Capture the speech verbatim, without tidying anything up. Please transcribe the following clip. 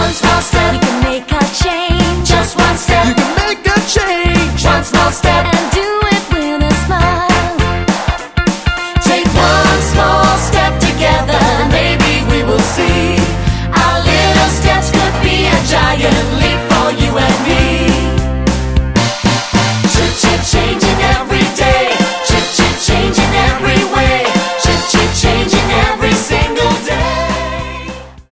one small step, you can make a change. Just one step, You can make a change. one small step, and